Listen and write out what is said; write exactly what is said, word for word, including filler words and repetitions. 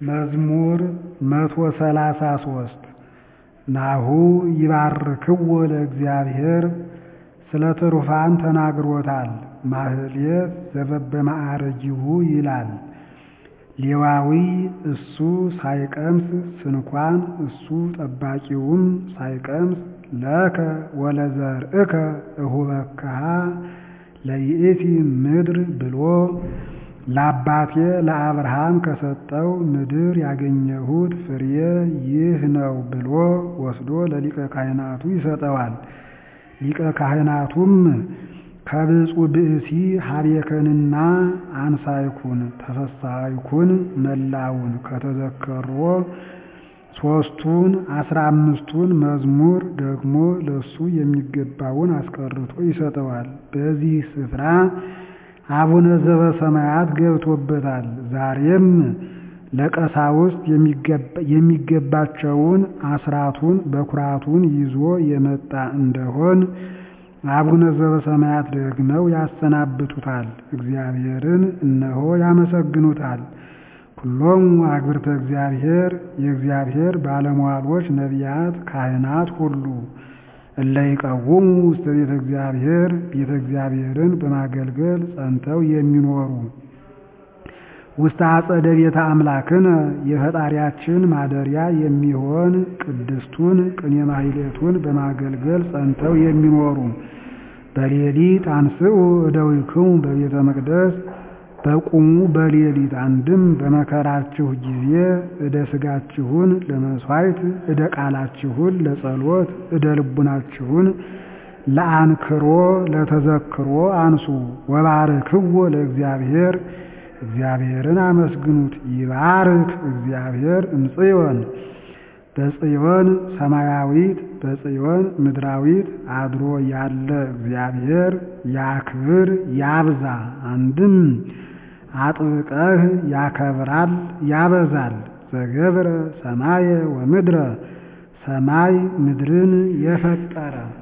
መዝሙር መቶ ሰላሳ ሶስት ናሁ ይባርክዎ ለእግዚአብሔር ስለ ትሩፋን ተናግሮታል። ማህሌት ዘበበማዕረጊሁ ይላል። ሌዋዊ እሱ ሳይቀምስ ስንኳን እሱ ጠባቂውም ሳይቀምስ ለከ ወለዘርእከ እሁበክሃ ለይእቲ ምድር ብሎ ለአባቴ ለአብርሃም ከሰጠው ምድር ያገኘሁት ፍሬ ይህ ነው ብሎ ወስዶ ለሊቀ ካህናቱ ይሰጠዋል። ሊቀ ካህናቱም ከብፁዕ ብእሲ ሀቤከንና አንሳይኩን ተፈሳይኩን መላውን ከተዘከሮ ሶስቱን አስራ አምስቱን መዝሙር ደግሞ ለሱ የሚገባውን አስቀርቶ ይሰጠዋል። በዚህ ስፍራ አቡነ ዘበሰማያት ገብቶበታል። ዛሬም ለቀሳውስት የሚገባቸውን አስራቱን በኩራቱን ይዞ የመጣ እንደሆን አቡነ ዘበሰማያት ደግመው ያሰናብቱታል። እግዚአብሔርን እነሆ ያመሰግኑታል። ኩሎሙ አግብርተ እግዚአብሔር የእግዚአብሔር ባለሟሎች ነቢያት ካህናት ሁሉ እለ ይቀውሙ ውስተ ቤተ እግዚአብሔር ቤተ እግዚአብሔርን በማገልገል ጸንተው የሚኖሩ ውስተ አጸደ ቤተ አምላክነ የፈጣሪያችን ማደሪያ የሚሆን ቅድስቱን ቅኔ ማህሌቱን በማገልገል ጸንተው የሚኖሩ በሌሊት አንስኡ እደዊክሙ በቤተ መቅደስ በቁሙ በሌሊት አንድም በመከራችሁ ጊዜ እደ ስጋችሁን ለመስዋዕት እደ ቃላችሁን ለጸሎት እደ ልቡናችሁን ለአንክሮ ለተዘክሮ አንሱ። ወባርክዎ ለእግዚአብሔር እግዚአብሔርን አመስግኑት። ይባርክ እግዚአብሔር እምጽዮን በጽዮን ሰማያዊት በጽዮን ምድራዊት አድሮ ያለ እግዚአብሔር ያክብር ያብዛ። አንድም አጥብቀህ ያከብራል ያበዛል። ዘገብረ ሰማየ ወምድረ ሰማይ ምድርን የፈጠረ